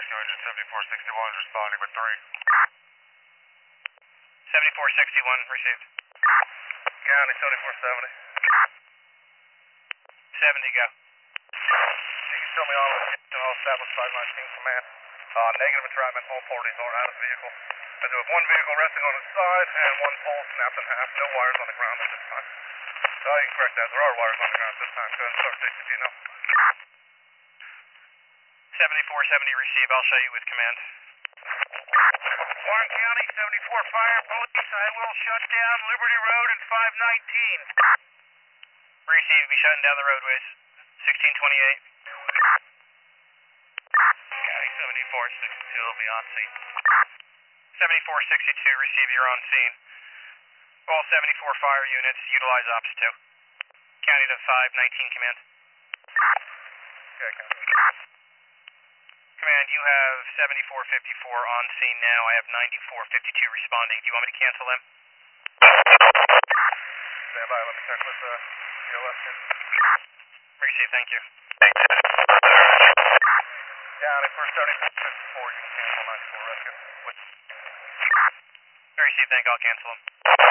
Rescue Agent 7461 is responding with 3. 7461, received. County 7470. 70, go. You can show me all of it. All established 519 command. Negative entrapment, all parties are out of the vehicle. I do have one vehicle resting on its side and one pole snapped in half. No wires on the ground at this time. You can correct that. There are wires on the ground at this time. Go ahead and start TCP now. 7470, receive. I'll show you with command. Warren County, 74 Fire Police. I will shut down Liberty Road and 519. Receive. Be shutting down the roadways. 1628. County 7462 will be on scene. 7462, receive. You're on scene. All 74 fire units, utilize Ops 2. County to 519, command. Okay, County. Command, you have 7454 on scene now. I have 9452 responding. Do you want me to cancel them? Stand by, let me check with GLS here. Receive, thank you. County, for 7454, you can cancel 94 rescue. Receive, thank you. I'll cancel them.